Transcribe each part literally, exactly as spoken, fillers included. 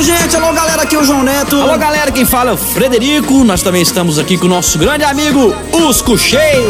gente, alô galera, aqui é o João Neto. Alô galera, quem fala é o Frederico. Nós também estamos aqui com o nosso grande amigo Usco Cheio.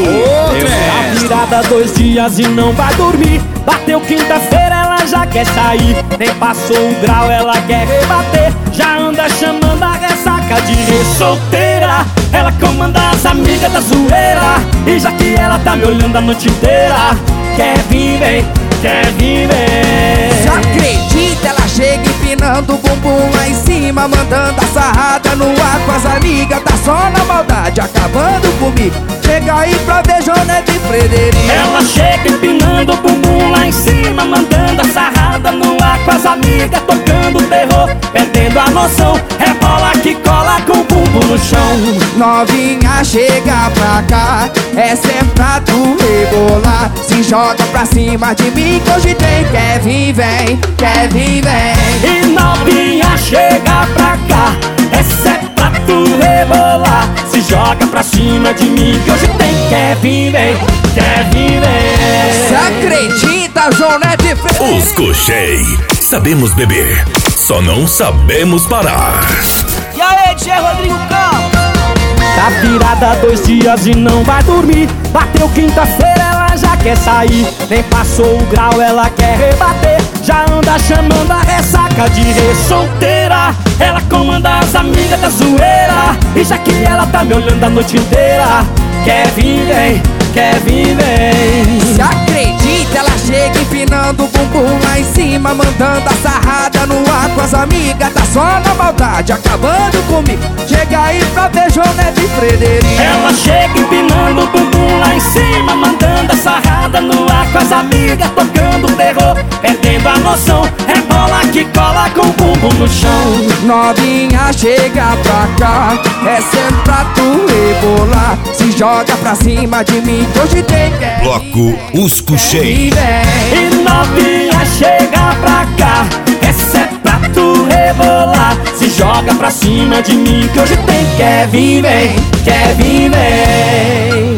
Tá virada dois dias e não vai dormir. Bateu quinta-feira, ela já quer sair. Nem passou o grau, ela quer rebater. Já anda chamando a ressaca de re-solteira. Ela comanda as amigas da zoeira. E já que ela tá me olhando a noite inteira, quer vir, vem, quer vir, vem. Você acredita? Ela chega empinando o bumbum lá em cima, mandando a sarrada no ar com as amigas. Tá só na maldade, acabando comigo. Chega aí pra ver João Neto e Frederico. Ela chega empinando o bumbum lá em cima, mandando a sarrada no ar com as amigas, tocando terror, perdendo a noção. Rebola que cola com o bumbum no chão. Novinha, chega pra cá, essa é pra tu rebolar. Se joga pra cima de mim que hoje tem. Quer vir, vem, quer vir, vem. E novinha, chega pra cá, essa é pra tu rebolar. Se joga pra cima de mim que hoje tem. Quer vir, vem, quer vir, vem. Você acredita, João Neto e Frederico? Usco Cheio, sabemos beber, só não sabemos parar. E aí, Tchê Rodrigo Campos? Tá virada dois dias e não vai dormir. Bateu quinta-feira, ela já quer sair. Nem passou o grau, ela quer rebater. Já anda chamando a ressaca de re-solteira. Ela comanda as amigas da zoeira. E já que ela tá me olhando a noite inteira, quer vir, vem, quer vir, vem. Se acredita? Ela chega empinando o bumbum lá em cima, mandando a sarrada no ar com as amigas. Tá só na maldade, acabando comigo. Chega aí pra ver João Neto e Frederico. Ela chega empinando o bumbum lá em cima, mandando a sarrada no ar com as amigas, tocando terror, perdendo a noção. Rebola que cola com o bumbum no chão. Novinha, chega pra cá, é sempre pra tu rebolar. Se joga pra cima de mim que hoje tem. Quer Bloco Usco Cheio. E novinha, chega pra cá, essa é pra tu rebolar. Se joga pra cima de mim que hoje tem. Quer vir, vem, quer vir, vem.